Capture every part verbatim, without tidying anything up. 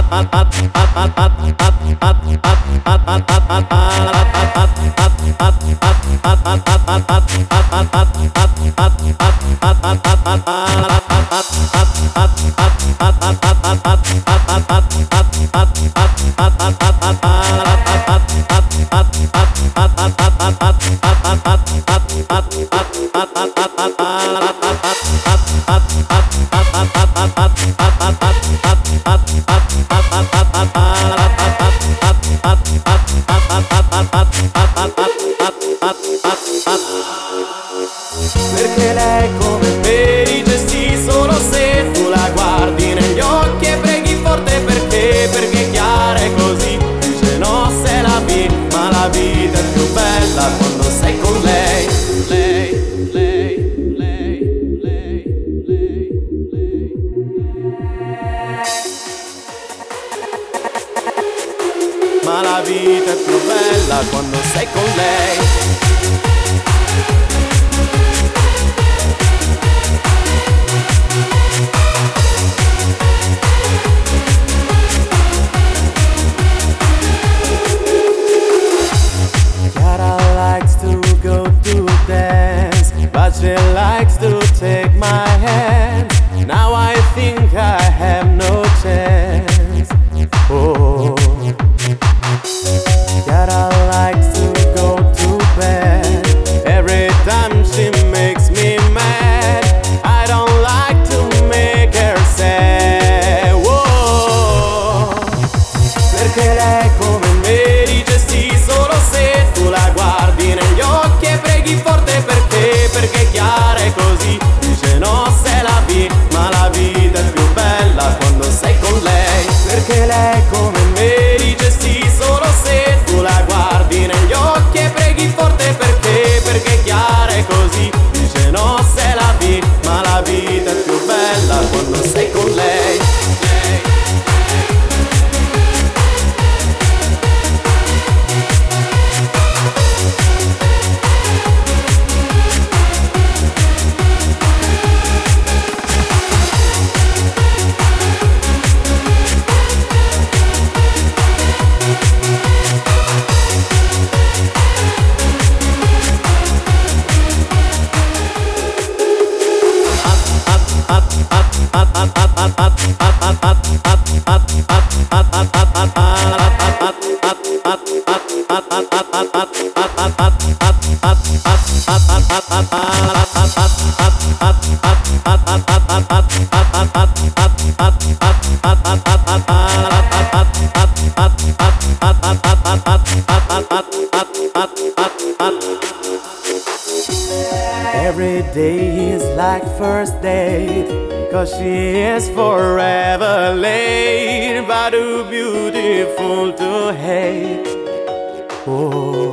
Perché lei come Mary gesti solo se tu la guardi negli occhi e preghi forte perché, perché è chiara è così. Dice no se la vi, ma la vita è più bella quando sei con lei. Lei, lei, lei, lei, lei, lei. Ma la vita è più bella quando sei con lei. But she likes to take my hand. Now I think I have no chance. Oh, Chiara likes to go to bed. Every time she makes me mad. I don't like to make her sad. Whoa. Perché lei come Mary gesti solo se tu la guardi negli occhi e preghi forte perché, perché è chiara è così. Dice no se la vi, ma la vita è più bella quando sei con lei. Perché lei come Mary gesti solo se tu la guardi negli occhi e preghi forte perché, perché è chiara è così. Dice no se la vi, ma la vita è più bella quando sei con lei. Every day is like first date, 'cause she is forever late, but too beautiful to hate. Oh,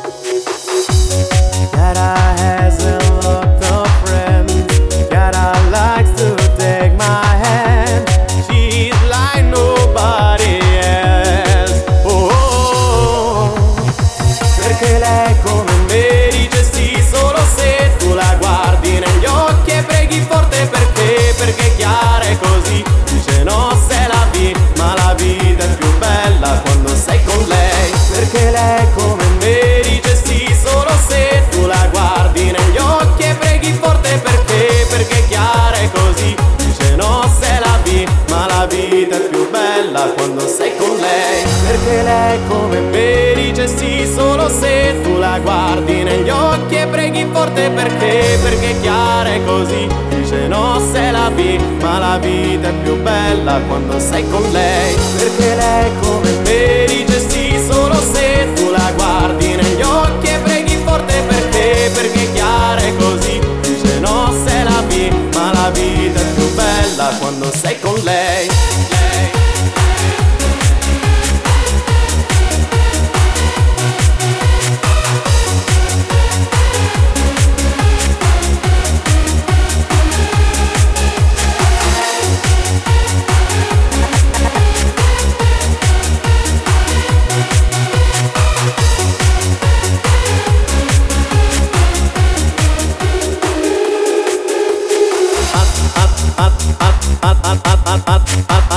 Chiara has a lot of friends. Chiara likes to take my hand. She's like nobody else. Oh, perché lei come Mary gesti solo se tu la guardi negli occhi e preghi forte perché, perché è chiara è così. Dice no se la vi, ma la vita è più bella quando sei con lei. Perché lei come Mary gesti solo se tu la guardi negli occhi e preghi forte perché, perché è chiara è così. Dice no se la vi, ma la vita è più bella quando sei con lei. Perché lei come Mary gesti solo se tu la guardi negli occhi e preghi forte perché, perché è chiara è così. Dice no se la vi, ma la vita è più bella quando sei con lei. Perché lei come Mary gesti solo se tu la guardi negli occhi e preghi forte perché, perché è chiara è così. Dice no se la vi, ma la vita è più bella quando sei con lei. Up, up, up, up, up, up, up, up, up.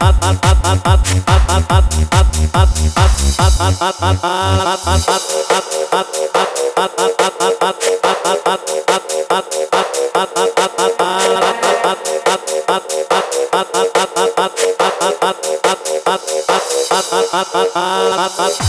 Up, up, up, up, up, up, up, up, up, up, up, up, up, up, up, up, up, up, up,